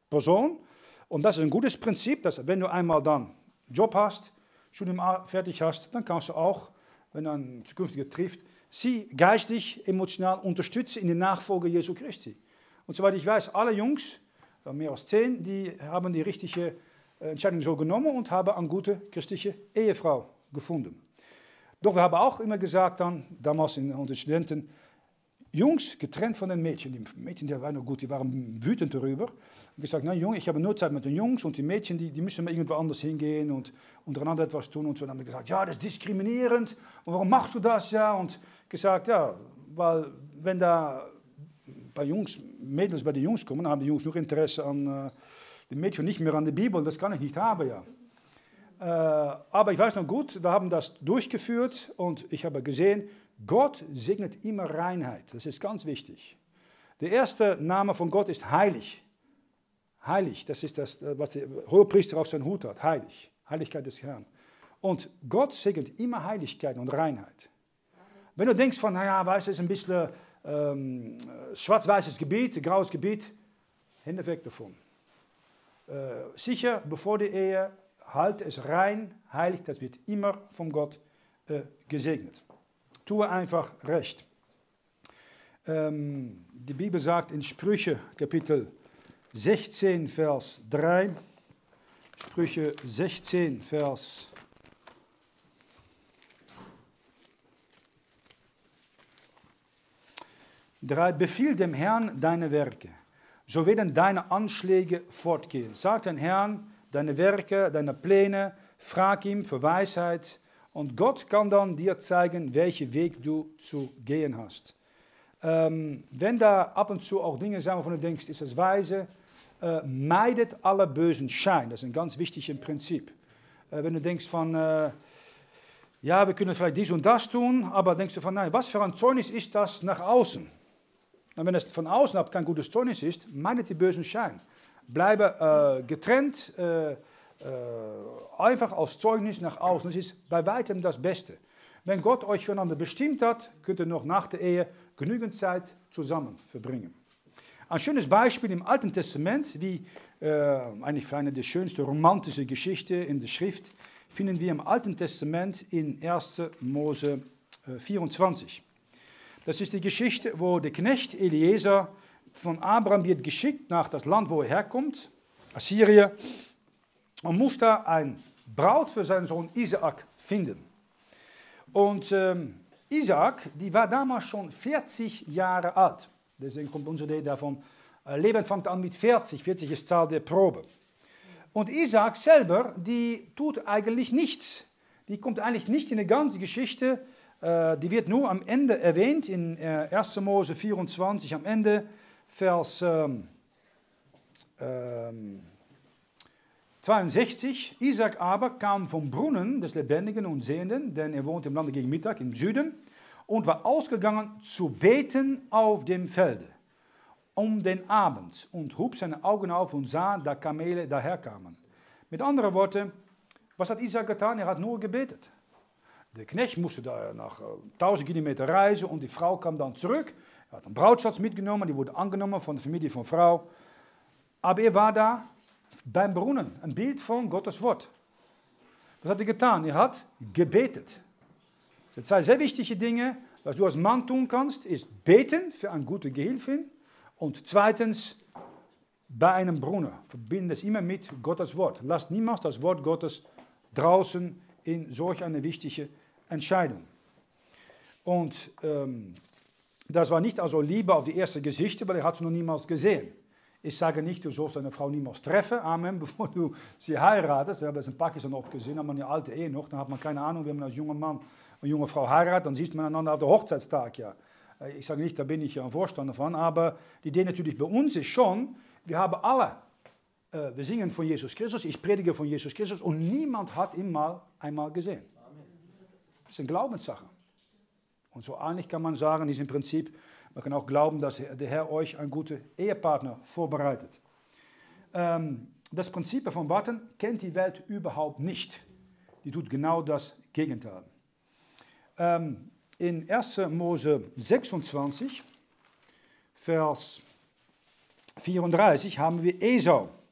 Person. Und das ist ein gutes Prinzip, dass wenn du einmal dann einen Job hast, Studium fertig hast, dann kannst du auch, wenn du einen zukünftigen trifft, sie geistig, emotional unterstützen in der Nachfolge Jesu Christi. Und soweit ich weiß, alle Jungs, mehr als zehn, die haben die richtige Entscheidung so genommen und haben eine gute christliche Ehefrau gefunden. Doch wir haben auch immer gesagt, dann, damals in unseren Studenten, Jungs getrennt von den Mädchen. Die Mädchen, die waren noch gut, die waren wütend darüber. Und gesagt, na Junge, ich habe nur Zeit mit den Jungs und die Mädchen, die, die müssen mal irgendwo anders hingehen und untereinander etwas tun und so. Dann haben wir gesagt, ja, das ist diskriminierend und warum machst du das, ja? Und gesagt, ja, weil wenn da bei Jungs, Mädels bei den Jungs kommen, dann haben die Jungs nur Interesse an äh, den Mädchen, nicht mehr an der Bibel, das kann ich nicht haben, ja. Äh, aber ich weiß noch gut, wir haben das durchgeführt und ich habe gesehen, Gott segnet immer Reinheit. Das ist ganz wichtig. Der erste Name von Gott ist heilig. Heilig, das ist das, was der Hohepriester auf seinem Hut hat. Heilig. Heiligkeit des Herrn. Und Gott segnet immer Heiligkeit und Reinheit. Wenn du denkst von, naja, weißt du, es ist ein bisschen ähm, schwarz-weißes Gebiet, graues Gebiet, Hände weg davon. Äh, sicher, bevor die Ehe, halte es rein, heilig, das wird immer von Gott äh, gesegnet. Tue einfach recht. Ähm, die Bibel sagt in Sprüche Kapitel sechzehn, Vers drei, Sprüche sechzehn, Vers drei, befiehl dem Herrn deine Werke, so werden deine Anschläge fortgehen. Sag den Herrn deine Werke, deine Pläne, frag ihm für Weisheit, und Gott kann dann dir zeigen, welchen Weg du zu gehen hast. Ähm, wenn da ab und zu auch Dinge sind, wovon du denkst, ist das weise, äh, meidet alle bösen Schein. Das ist ein ganz wichtiges Prinzip. Äh, wenn du denkst von, äh, ja, wir können vielleicht dies und das tun, aber denkst du von, nein, was für ein Zeugnis ist das nach außen? Und wenn es von außen ab kein gutes Zeugnis ist, meidet die bösen Schein. Bleibe äh, getrennt, äh, Uh, einfach als Zeugnis nach außen. Das ist bei weitem das Beste. Wenn Gott euch füreinander bestimmt hat, könnt ihr noch nach der Ehe genügend Zeit zusammen verbringen. Ein schönes Beispiel im Alten Testament, wie äh, eigentlich eine der schönsten romantische Geschichten in der Schrift, finden wir im Alten Testament in erster Mose vierundzwanzig. Das ist die Geschichte, wo der Knecht Eliezer von Abraham wird geschickt nach das Land, wo er herkommt, Assyrien, und muss da eine Braut für seinen Sohn Isaak finden. Und ähm, Isaak, die war damals schon vierzig Jahre alt. Deswegen kommt unsere Idee davon, äh, Leben fängt an mit vierzig. vierzig ist Zahl der Probe. Und Isaak selber, die tut eigentlich nichts. Die kommt eigentlich nicht in die ganze Geschichte. Äh, die wird nur am Ende erwähnt, in äh, erster Mose vierundzwanzig, am Ende, Vers ähm, ähm, zweiundsechzig, Isaak aber kam vom Brunnen des Lebendigen und Sehenden, denn er wohnte im Lande gegen Mittag im Süden, und war ausgegangen zu beten auf dem Felde um den Abend und hob seine Augen auf und sah, da Kamele daherkamen. Mit anderen Worten, was hat Isaak getan? Er hat nur gebetet. Der Knecht musste da nach tausend Kilometer reisen und die Frau kam dann zurück. Er hat einen Brautschatz mitgenommen, die wurde angenommen von der Familie von Frau. Aber er war da beim Brunnen, ein Bild von Gottes Wort. Was hat er getan? Er hat gebetet. Das sind zwei sehr wichtige Dinge. Was du als Mann tun kannst, ist beten für eine gute Gehilfin und zweitens bei einem Brunnen. Verbinde es immer mit Gottes Wort. Lasst niemals das Wort Gottes draußen in solch eine wichtige Entscheidung. Und ähm, das war nicht also Liebe auf die erste Gesicht, weil er hat es noch niemals gesehen. Ich sage nicht, du sollst deine Frau niemals treffen, Amen, bevor du sie heiratest. Wir haben das in Pakistan oft gesehen, haben wir eine alte Ehe noch, dann hat man keine Ahnung, wenn man als junger Mann eine junge Frau heiratet, dann sieht man einander auf der Hochzeitstag, ja. Ich sage nicht, da bin ich ein Vorstand davon, aber die Idee natürlich bei uns ist schon, wir haben alle, äh, wir singen von Jesus Christus, ich predige von Jesus Christus und niemand hat ihn mal einmal gesehen. Das ist eine Glaubenssache. Und so ähnlich kann man sagen, ist im Prinzip, man kann auch glauben, dass der Herr euch einen guten Ehepartner vorbereitet. Ähm, das Prinzip von Warten kennt die Welt überhaupt nicht. Die tut genau das Gegenteil. Ähm, in erster Mose sechsundzwanzig, Vers vierunddreißig, haben wir Esau.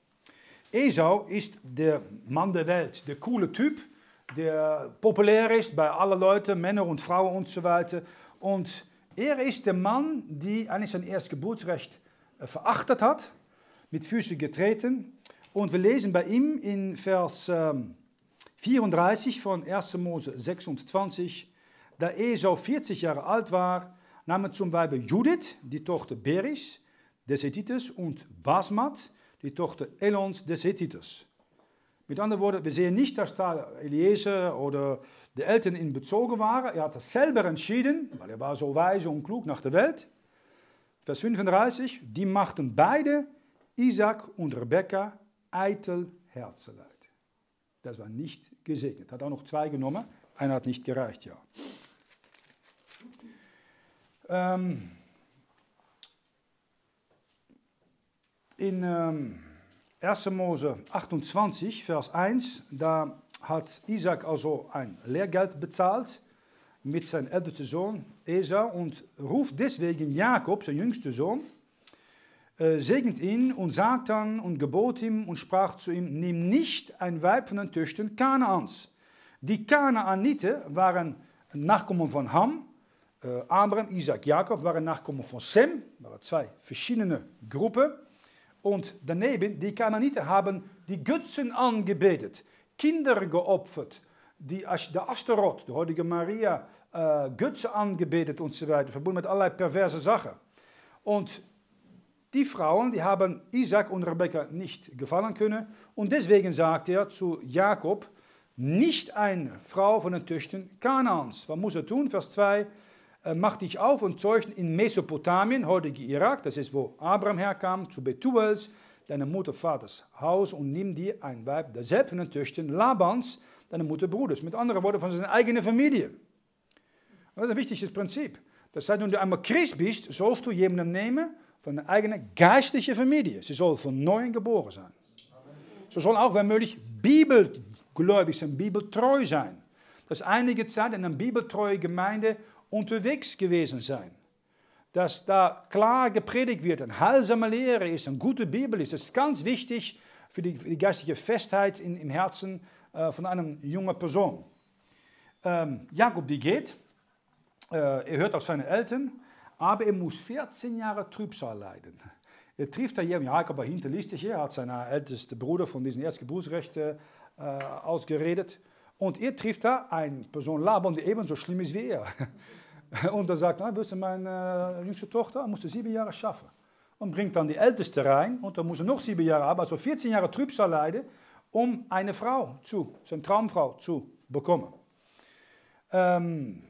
Esau ist der Mann der Welt, der coole Typ, der populär ist bei allen Leuten, Männer und Frauen und so weiter. Und er ist der Mann, der eigentlich sein Erstgeburtsrecht verachtet hat, mit Füßen getreten. Und wir lesen bei ihm in Vers ähm, vierunddreißig von erster Mose sechsundzwanzig, da Esau vierzig Jahre alt war, nahm er zum Weibe Judith, die Tochter Beris, des Hethiters, und Basmat, die Tochter Elons, des Hethiters. Mit anderen Worten, wir sehen nicht, dass da Eliezer oder die Eltern ihn bezogen waren. Er hat das selber entschieden, weil er war so weise und klug nach der Welt. Vers fünfunddreißig, die machten beide, Isaac und Rebekka, eitel Herzeleid. Das war nicht gesegnet. Hat auch noch zwei genommen, einer hat nicht gereicht, ja. Ähm, in ähm, erster Mose achtundzwanzig, Vers eins, da hat Isaac also ein Lehrgeld bezahlt mit seinem ältesten Sohn Esau und ruft deswegen Jakob, sein jüngster Sohn, äh, segnet ihn und sagt dann und gebot ihm und sprach zu ihm, nimm nicht ein Weib von den Töchtern Kanaans. Die Kanaaniter waren Nachkommen von Ham, äh, Abraham, Isaac, Jakob waren Nachkommen von Sem, waren zwei verschiedene Gruppen. Und daneben, die Kanaaniter haben die Götzen angebetet, Kinder geopfert, die, der Astaroth, die heutige Maria, äh, Götze angebetet und so weiter, verbunden mit allerlei perverse Sachen. Und die Frauen, die haben Isaac und Rebekka nicht gefallen können. Und deswegen sagt er zu Jakob, nicht eine Frau von den Töchtern Kanaans. Was muss er tun? Vers zwei, äh, mach dich auf und zeugen in Mesopotamien, heutige Irak, das ist, wo Abraham herkam, zu Betuels, deine Mutter Vaters Haus, und nimm dir ein Weib derselben von den Töchtern Labans, deine Mutter Bruders. Mit anderen Worten, von seiner eigenen Familie. Das ist ein wichtiges Prinzip. Das heißt, wenn du einmal Christ bist, sollst du jemanden nehmen von der eigenen geistlichen Familie. Sie soll von neuem geboren sein. Sie soll auch, wenn möglich, bibelgläubig sein, bibeltreu sein. Dass einige Zeit in einer bibeltreuen Gemeinde unterwegs gewesen sein. Dass da klar gepredigt wird, eine heilsame Lehre ist, eine gute Bibel ist. Das ist ganz wichtig für die, für die geistliche Festheit in, im Herzen äh, von einer jungen Person. Ähm, Jakob, die geht, äh, er hört auf seine Eltern, aber er muss vierzehn Jahre Trübsal leiden. Er trifft da jemanden, Jakob war hinterlistig, er hat seinen ältesten Bruder von diesen Erstgeburtsrechten äh, ausgeredet. Und er trifft da eine Person, Laban, die ebenso schlimm ist wie er. Und er sagt, na, willst du meine äh, jüngste Tochter? Er musste sieben Jahre schaffen. Und bringt dann die Älteste rein und dann muss er noch sieben Jahre arbeiten, also vierzehn Jahre Trübsal leiden, um eine Frau zu, seine Traumfrau zu bekommen. Ähm,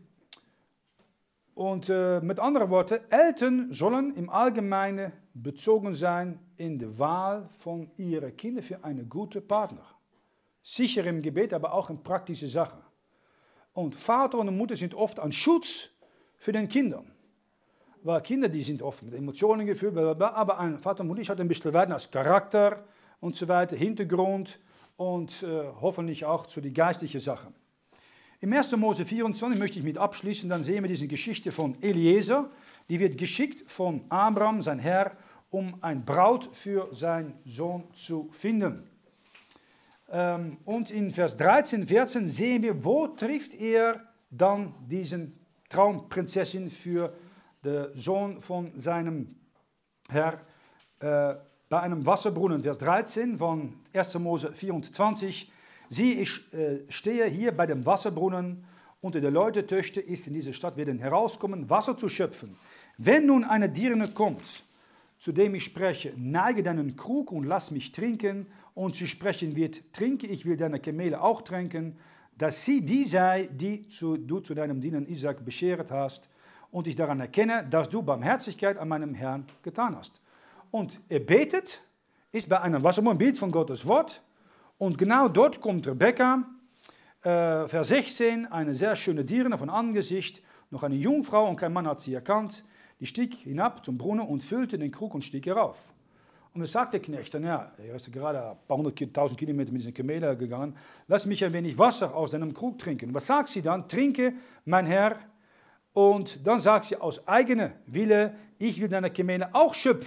und äh, mit anderen Worten, Eltern sollen im Allgemeinen bezogen sein in der Wahl von ihren Kindern für einen guten Partner. Sicher im Gebet, aber auch in praktischen Sachen. Und Vater und Mutter sind oft ein Schutz für den Kindern. Weil Kinder, die sind oft mit Emotionen gefüllt, aber ein Vater und Mutter hat ein bisschen weiter als Charakter und so weiter, Hintergrund und äh, hoffentlich auch zu den geistlichen Sachen. Im ersten Mose vierundzwanzig möchte ich mit abschließen, dann sehen wir diese Geschichte von Eliezer, die wird geschickt von Abraham, sein Herr, um ein Braut für seinen Sohn zu finden. Ähm, und in Vers dreizehn, vierzehn sehen wir, wo trifft er dann diesen Traumprinzessin für den Sohn von seinem Herr äh, bei einem Wasserbrunnen. Vers dreizehn von erster Mose vierundzwanzig. Sieh, ich äh, stehe hier bei dem Wasserbrunnen, unter der Leute Töchter ist in dieser Stadt werden herauskommen, Wasser zu schöpfen. Wenn nun eine Dirne kommt, zu dem ich spreche, neige deinen Krug und lass mich trinken, und sie sprechen wird, trinke, ich will deine Kamele auch tränken, dass sie die sei, die zu, du zu deinem Diener Isaac beschert hast, und ich daran erkenne, dass du Barmherzigkeit an meinem Herrn getan hast. Und er betet, ist bei einem Wasserbrunnen, Bild von Gottes Wort, und genau dort kommt Rebekka, äh, Vers sechzehn, eine sehr schöne Dirne von Angesicht, noch eine Jungfrau und kein Mann hat sie erkannt, die stieg hinab zum Brunnen und füllte den Krug und stieg herauf. Und es sagt der Knecht dann, ja, er ist gerade ein paar hunderttausend Kilometer mit diesen Kamelen gegangen, lass mich ein wenig Wasser aus deinem Krug trinken. Was sagt sie dann? Trinke, mein Herr. Und dann sagt sie aus eigener Wille, ich will deine Kamele auch schöpfen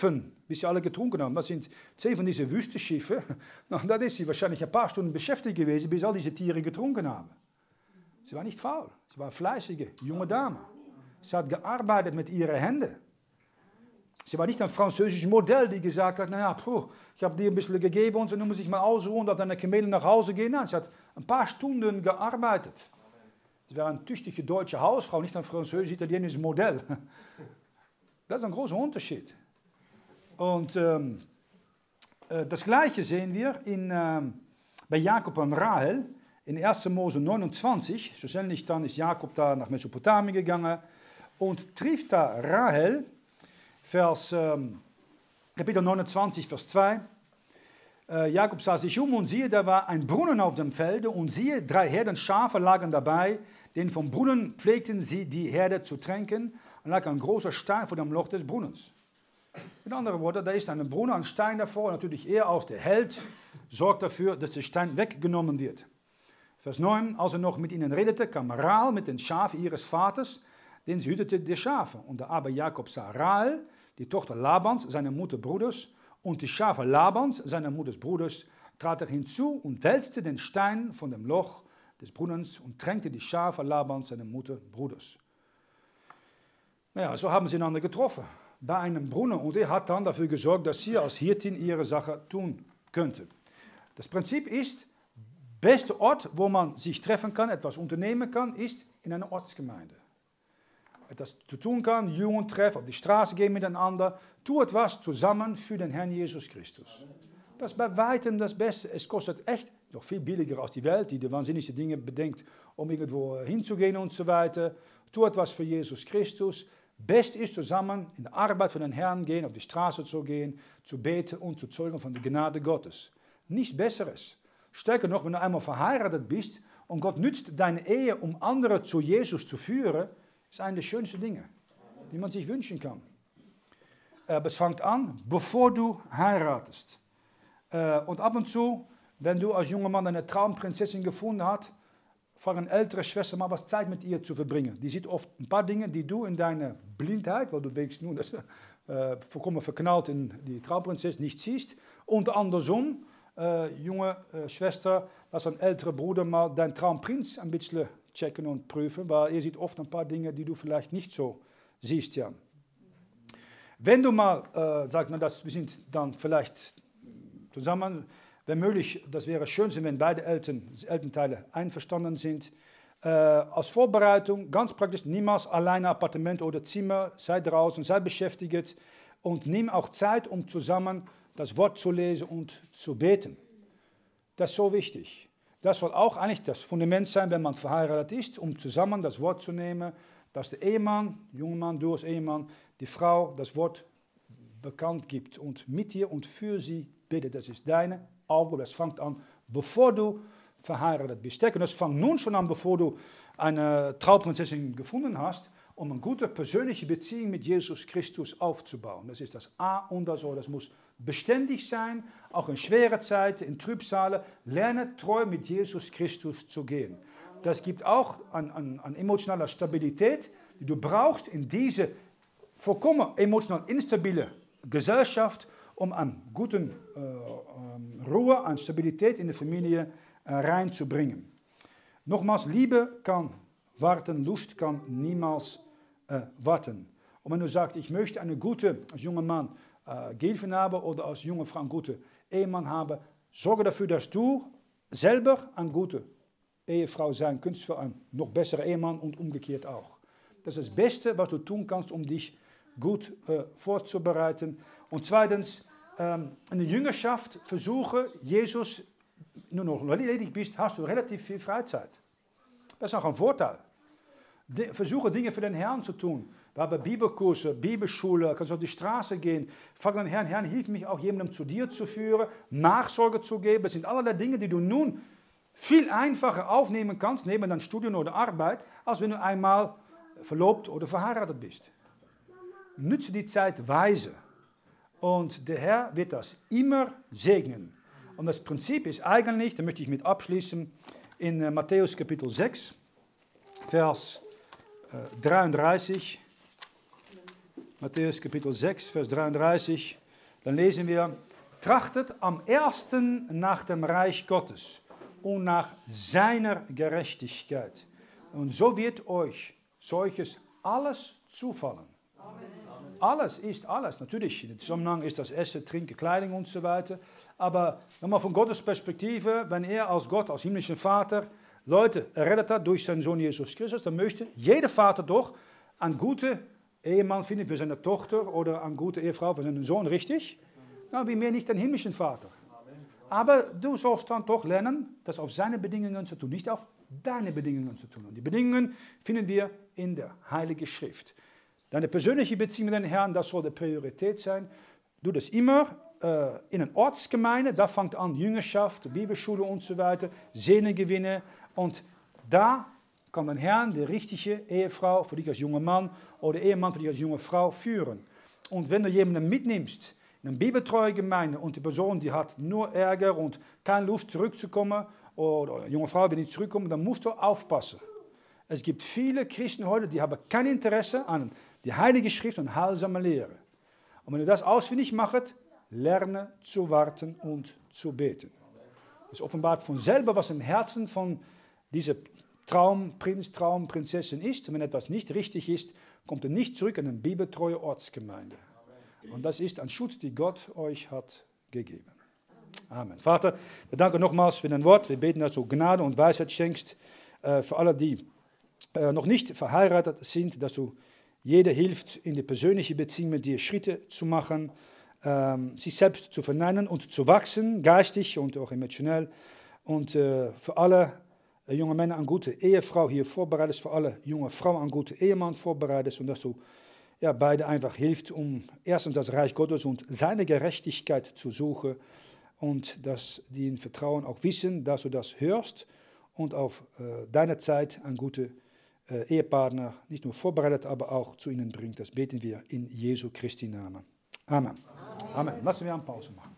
bis sie alle getrunken haben. Das sind zehn von diesen Wüstenschiffen. Und dann ist sie wahrscheinlich ein paar Stunden beschäftigt gewesen, bis all diese Tiere getrunken haben. Sie war nicht faul. Sie war eine fleißige junge Dame. Sie hat gearbeitet mit ihren Händen. Sie war nicht ein französisches Modell, die gesagt hat, naja, puh, ich habe dir ein bisschen gegeben und so, nun muss ich mal ausruhen, dass deine Kamele nach Hause gehen. Nein, sie hat ein paar Stunden gearbeitet. Sie war eine tüchtige deutsche Hausfrau, nicht ein französisch-italienisches Modell. Das ist ein großer Unterschied. Und ähm, äh, das Gleiche sehen wir in, ähm, bei Jakob und Rahel in erster Mose neunundzwanzig. Schlussendlich dann ist Jakob da nach Mesopotamien gegangen und trifft da Rahel, Vers, ähm, Kapitel neunundzwanzig, Vers zwei. Äh, Jakob sah sich um und siehe, da war ein Brunnen auf dem Felde und siehe, drei Herden Schafe lagen dabei, denn vom Brunnen pflegten sie die Herde zu tränken und lag ein großer Stein vor dem Loch des Brunnens. Mit anderen Worten, da ist ein Brunnen, ein Stein davor, natürlich er als der Held sorgt dafür, dass der Stein weggenommen wird. Vers neun, als er noch mit ihnen redete, kam Rahel mit den Schafen ihres Vaters, denn sie hütete die Schafe. Und da aber Jakob sah Rahel, die Tochter Labans, seiner Mutter Bruders, und die Schafe Labans, seiner Mutters Bruders, trat er hinzu und wälzte den Stein von dem Loch des Brunnens und tränkte die Schafe Labans, seiner Mutter Bruders. Naja, so haben sie einander getroffen, bei einem Brunnen. Und er hat dann dafür gesorgt, dass sie als Hirtin ihre Sache tun könnte. Das Prinzip ist, der beste Ort, wo man sich treffen kann, etwas unternehmen kann, ist in einer Ortsgemeinde. Etwas zu tun kann, Jungen treffen, auf die Straße gehen miteinander, tu etwas zusammen für den Herrn Jesus Christus. Das ist bei weitem das Beste. Es kostet echt noch viel billiger als die Welt, die die wahnsinnigste Dinge bedenkt, um irgendwo hinzugehen und so weiter. Tu etwas für Jesus Christus. Best ist zusammen in der Arbeit für den Herrn gehen, auf die Straße zu gehen, zu beten und zu zeugen von der Gnade Gottes. Nichts Besseres. Stärker noch, wenn du einmal verheiratet bist und Gott nützt deine Ehe, um andere zu Jesus zu führen, ist eine der schönsten Dinge, die man sich wünschen kann. Aber es fängt an, bevor du heiratest. Und ab und zu, wenn du als junger Mann eine Traumprinzessin gefunden hast, fang eine ältere Schwester mal was Zeit mit ihr zu verbringen. Die sieht oft ein paar Dinge, die du in deiner Blindheit, weil du denkst, nun, das ist äh, vollkommen verknallt in die Traumprinzessin, nicht siehst. Und andersrum, äh, junge äh, Schwester, lass ein älterer Bruder mal deinen Traumprinz ein bisschen checken und prüfen, weil er sieht oft ein paar Dinge, die du vielleicht nicht so siehst. Ja. Wenn du mal äh, sagst, na, das, wir sind dann vielleicht zusammen, wenn möglich, das wäre schön, wenn beide Eltern, Elternteile einverstanden sind. Äh, als Vorbereitung, ganz praktisch, niemals alleine Appartement oder Zimmer, sei draußen, sei beschäftigt und nimm auch Zeit, um zusammen das Wort zu lesen und zu beten. Das ist so wichtig. Das soll auch eigentlich das Fundament sein, wenn man verheiratet ist, um zusammen das Wort zu nehmen, dass der Ehemann, junger Mann, du als Ehemann, die Frau das Wort bekannt gibt und mit dir und für sie betet. Das ist deine Aufgabe. Das fängt an, bevor du verheiratet bist. Und das fängt nun schon an, bevor du eine Trauprinzessin gefunden hast, um eine gute persönliche Beziehung mit Jesus Christus aufzubauen. Das ist das A und das O. Das muss beständig sein, auch in schweren Zeiten, in Trübsale. Lerne treu mit Jesus Christus zu gehen. Das gibt auch an, an, an emotionaler Stabilität, die du brauchst in diese vollkommen emotional instabile Gesellschaft, um an guten äh, äh, Ruhe, an Stabilität in der Familie äh, reinzubringen. Nochmals, Liebe kann warten, Lust kann niemals äh, warten. Und wenn du sagst, ich möchte eine gute, als junger Mann, äh, Gehilfen haben oder als junge Frau einen guten Ehemann haben, sorge dafür, dass du selber eine gute Ehefrau sein kannst für einen noch besseren Ehemann und umgekehrt auch. Das ist das Beste, was du tun kannst, um dich gut äh, vorzubereiten. Und zweitens, ähm, in der Jüngerschaft versuche, Jesus, wenn du noch ledig bist, hast du relativ viel Freizeit. Das ist auch ein Vorteil. De, versuche Dinge für den Herrn zu tun. Wir haben Bibelkurse, Bibelschule, kannst auf die Straße gehen. Frag den Herrn, Herrn, hilf mich auch jemandem zu dir zu führen, Nachsorge zu geben. Das sind allerlei Dinge, die du nun viel einfacher aufnehmen kannst, neben deinem Studium oder Arbeit, als wenn du einmal verlobt oder verheiratet bist. Nütze die Zeit weise. Und der Herr wird das immer segnen. Und das Prinzip ist eigentlich, da möchte ich mit abschließen, in äh, Matthäus Kapitel sechs, Vers äh, dreiunddreißig. Matthäus Kapitel sechs, Vers dreiunddreißig. dann lesen wir, trachtet am ersten nach dem Reich Gottes und nach seiner Gerechtigkeit. Und so wird euch solches alles zufallen. Alles ist alles. Natürlich, im Zusammenhang ist das Essen, Trinken, Kleidung und so weiter. Aber nochmal von Gottes Perspektive, wenn er als Gott, als himmlischer Vater, Leute errettet hat durch seinen Sohn Jesus Christus, dann möchte jeder Vater doch einen guten Ehemann finden für seine Tochter oder eine gute Ehefrau für seinen Sohn, richtig? Na, wie mehr nicht den himmlischen Vater. Aber du sollst dann doch lernen, das auf seine Bedingungen zu tun, nicht auf deine Bedingungen zu tun. Und die Bedingungen finden wir in der Heiligen Schrift. Deine persönliche Beziehung mit den Herrn, das soll die Priorität sein. Du das immer äh, in einer Ortsgemeinde, da fängt an Jüngerschaft, Bibelschule und so weiter, Seelengewinne. Und da kann der Herr die richtige Ehefrau für dich als junger Mann oder Ehemann für dich als junge Frau führen. Und wenn du jemanden mitnimmst, in eine bibeltreue Gemeinde und die Person, die hat nur Ärger und keine Lust zurückzukommen, oder eine junge Frau will nicht zurückkommen, dann musst du aufpassen. Es gibt viele Christen heute, die haben kein Interesse an die Heilige Schrift und heilsame Lehre. Und wenn du das ausfindig machst, lerne zu warten und zu beten. Es offenbart von selber, was im Herzen von dieser Traumprinz, Traumprinzessin ist. Und wenn etwas nicht richtig ist, kommt er nicht zurück in eine bibeltreue Ortsgemeinde. Und das ist ein Schutz, den Gott euch hat gegeben. Amen. Vater, wir danken nochmals für dein Wort. Wir beten, dass du Gnade und Weisheit schenkst äh, für alle, die äh, noch nicht verheiratet sind, dass du jeder hilft, in die persönliche Beziehung mit dir Schritte zu machen, ähm, sich selbst zu verneinen und zu wachsen, geistig und auch emotionell. Und äh, für alle äh, junge Männer eine gute Ehefrau hier vorbereitest, für alle junge Frauen einen guten Ehemann vorbereitest und dass du ja, beide einfach hilft, um erstens das Reich Gottes und seine Gerechtigkeit zu suchen und dass die in Vertrauen auch wissen, dass du das hörst und auf äh, deine Zeit einen guten äh, Ehepartner nicht nur vorbereitet, aber auch zu ihnen bringt. Das beten wir in Jesu Christi Namen. Amen. Amen. Amen. Lassen wir eine Pause machen.